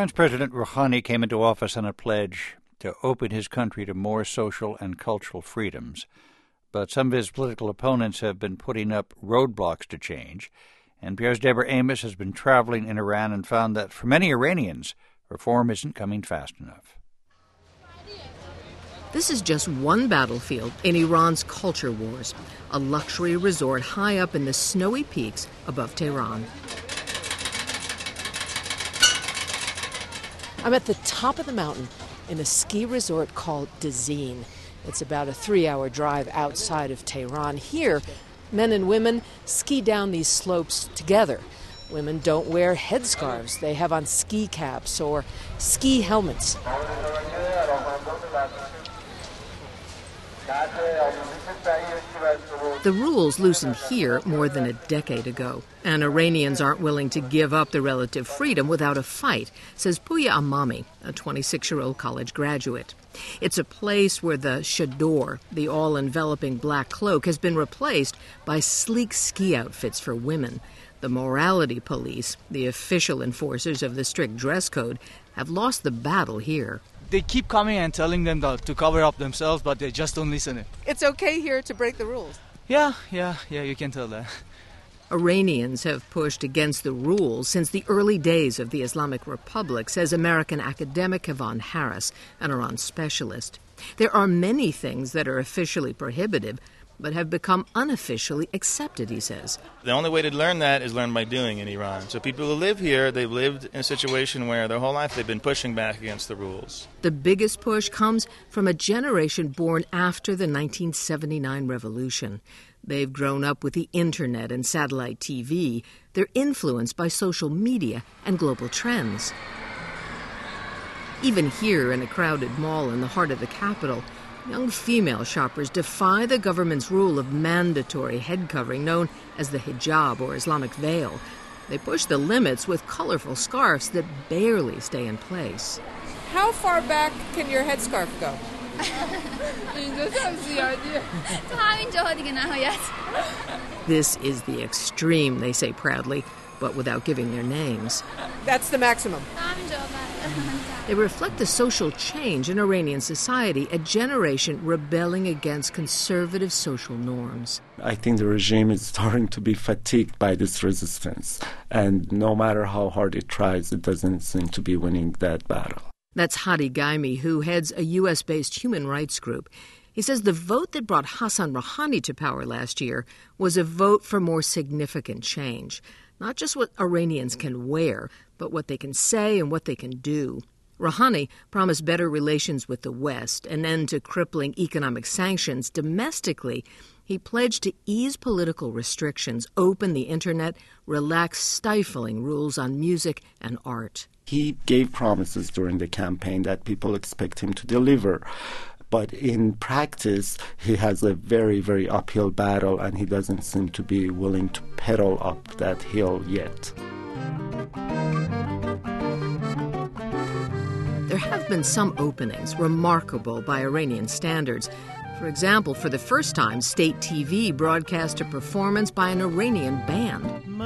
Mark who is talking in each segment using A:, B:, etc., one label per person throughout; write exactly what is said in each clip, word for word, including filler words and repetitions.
A: Iran's President Rouhani came into office on a pledge to open his country to more social and cultural freedoms. But some of his political opponents have been putting up roadblocks to change. N P R's Deborah Amos has been traveling in Iran and found that for many Iranians, reform isn't coming fast enough.
B: This is just one battlefield in Iran's culture wars, a luxury resort high up in the snowy peaks above Tehran.
C: I'm at the top of the mountain in a ski resort called Dezeen. It's about a three-hour drive outside of Tehran. Here, men and women ski down these slopes together. Women don't wear headscarves. They have on ski caps or ski helmets.
B: The rules loosened here more than a decade ago, and Iranians aren't willing to give up the relative freedom without a fight, says Pouya Amami, a twenty-six-year-old college graduate. It's a place where the chador, the all-enveloping black cloak, has been replaced by sleek ski outfits for women. The morality police, the official enforcers of the strict dress code, have lost the battle here.
D: They keep coming and telling them to cover up themselves, but they just don't listen.
C: It's okay here to break the rules.
D: Yeah, yeah, yeah, you can tell that.
B: Iranians have pushed against the rules since the early days of the Islamic Republic, says American academic Yvonne Harris, an Iran specialist. There are many things that are officially prohibitive, but have become unofficially accepted, he says.
E: The only way to learn that is learn by doing in Iran. So people who live here, they've lived in a situation where their whole life they've been pushing back against the rules.
B: The biggest push comes from a generation born after the nineteen seventy-nine revolution. They've grown up with the internet and satellite T V. They're influenced by social media and global trends. Even here in a crowded mall in the heart of the capital, young female shoppers defy the government's rule of mandatory head covering known as the hijab or Islamic veil. They push the limits with colorful scarves that barely stay in place.
C: How far back can your headscarf go?
B: This is the extreme, they say proudly, but without giving their names.
C: That's the maximum.
B: They reflect the social change in Iranian society, a generation rebelling against conservative social norms.
F: I think the regime is starting to be fatigued by this resistance, and no matter how hard it tries, it doesn't seem to be winning that battle.
B: That's Hadi Gaimi, who heads a U S-based human rights group. He says the vote that brought Hassan Rouhani to power last year was a vote for more significant change. Not just what Iranians can wear, but what they can say and what they can do. Rouhani promised better relations with the West, an end to crippling economic sanctions. Domestically, he pledged to ease political restrictions, open the internet, relax stifling rules on music and art.
F: He gave promises during the campaign that people expect him to deliver. But in practice, he has a very, very uphill battle, and he doesn't seem to be willing to pedal up that hill yet.
B: There have been some openings, remarkable by Iranian standards. For example, for the first time, state T V broadcast a performance by an Iranian band.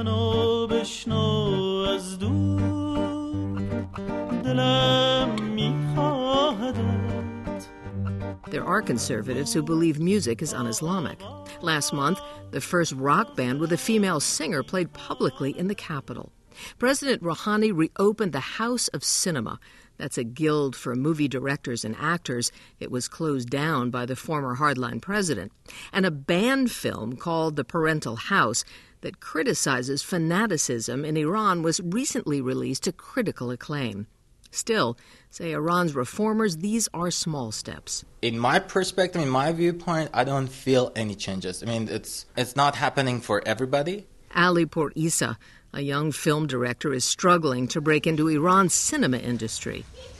B: There are conservatives who believe music is un-Islamic. Last month, the first rock band with a female singer played publicly in the capital. President Rouhani reopened the House of Cinema. That's a guild for movie directors and actors. It was closed down by the former hardline president. And a banned film called The Parental House that criticizes fanaticism in Iran was recently released to critical acclaim. Still, say Iran's reformers, these are small steps.
G: In my perspective, in my viewpoint, I don't feel any changes. I mean, it's it's not happening for everybody.
B: Ali Pour Issa, a young film director, is struggling to break into Iran's cinema industry.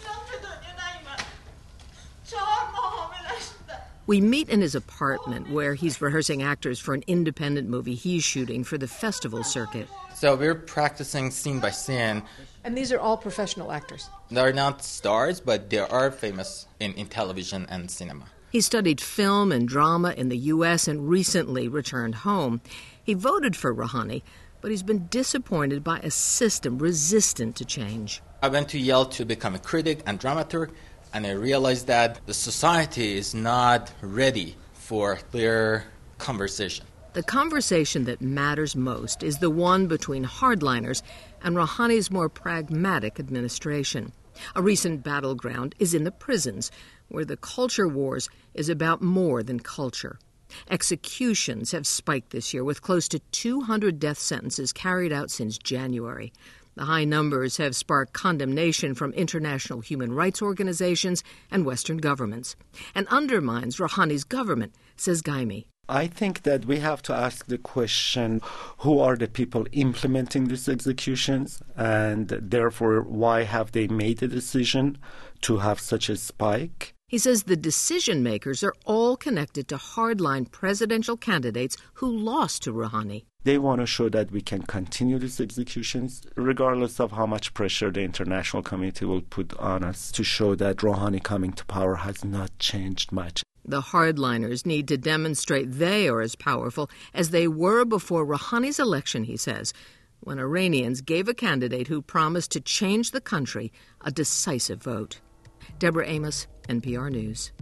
B: We meet in his apartment where he's rehearsing actors for an independent movie he's shooting for the festival circuit.
G: So we're practicing scene by scene.
C: And these are all professional actors?
G: They're not stars, but they are famous in, in television and cinema.
B: He studied film and drama in the U S and recently returned home. He voted for Rouhani, but he's been disappointed by a system resistant to change.
G: I went to Yale to become a critic and dramaturg, and I realized that the society is not ready for clear conversation.
B: The conversation that matters most is the one between hardliners and Rouhani's more pragmatic administration. A recent battleground is in the prisons, where the culture wars is about more than culture. Executions have spiked this year, with close to two hundred death sentences carried out since January. The high numbers have sparked condemnation from international human rights organizations and Western governments, and undermines Rouhani's government, says Gaimi.
F: I think that we have to ask the question, who are the people implementing these executions, and therefore why have they made the decision to have such a spike?
B: He says the decision makers are all connected to hardline presidential candidates who lost to Rouhani.
F: They want to show that we can continue these executions, regardless of how much pressure the international community will put on us, to show that Rouhani coming to power has not changed much.
B: The hardliners need to demonstrate they are as powerful as they were before Rouhani's election, he says, when Iranians gave a candidate who promised to change the country a decisive vote. Deborah Amos, N P R News.